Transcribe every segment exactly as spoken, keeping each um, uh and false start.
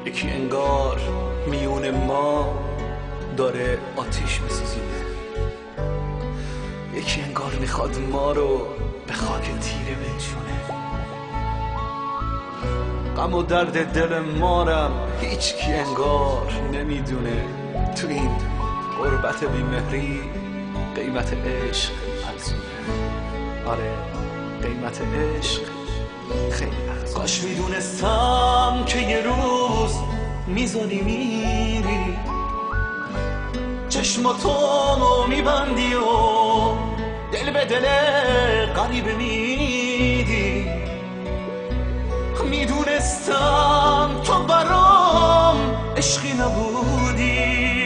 یکی انگار میون ما داره آتیش میسوزونه، یکی انگار میخواد ما رو به خاک تیره بنشونه. غم و درد دل مارم هیچ کی انگار نمیدونه، تو این غربت بیمهری قیمت عشق ارزونه. آره قیمت عشق خیلی ارزونه. کاش میدونستم که یه روز میزانی میری، چشماتو میبندی و دل به دل غریبه میدی. میدونستم تو برام عشقی نبودی،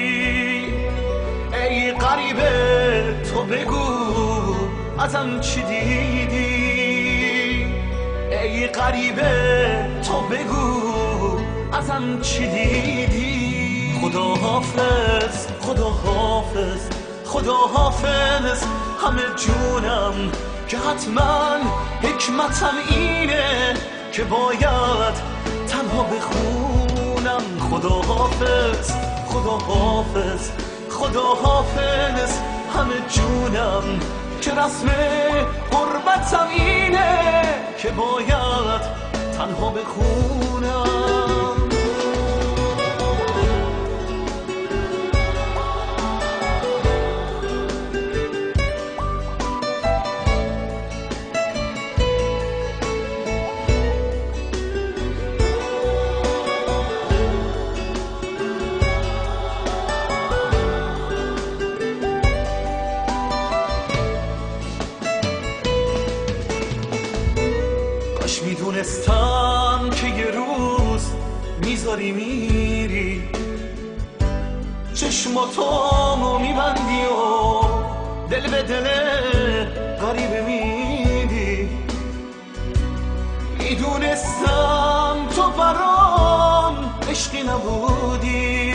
ای غریبه تو بگو ازم چی دیدی، ای غریبه تو بگو ازم چی دیدی. خدا حافظ خدا حافظ خدا حافظ همه جونم، که حتما حکمتم اینه که باید تنها بخونم. خدا حافظ خدا حافظ خدا حافظ همه جونم، که رسم غربتم اینه که باید تنها بخونم. میدونستم که یه روز میذاری میری، چشماتو میبندی و دل به دل غریبه میدی. میدونستم تو برام عشقی نبودی،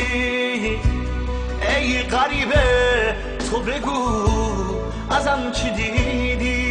ای غریبه تو بگو ازم چی دیدی،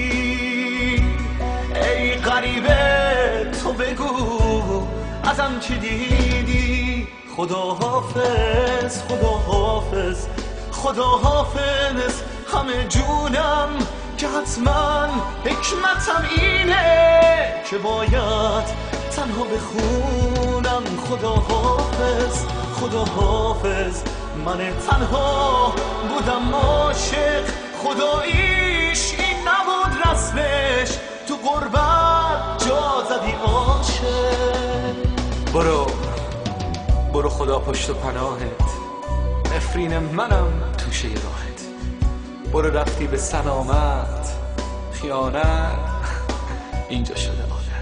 ای غریبه تو بگو ازم چی دیدی. خدا حافظ خدا حافظ خدا حافظ همه جونم، که حتما حکمتم اینه که باید تنها بخونم. خدا حافظ خدا حافظ من تنها بودم عاشق، خداییش این نبود رسمش، تو غربت جا زدی عاشق. برو برو خدا پشت و پناهت، نفرین منم توشه راهت. برو رفتی به سلامت، خیانت اینجا شده آله.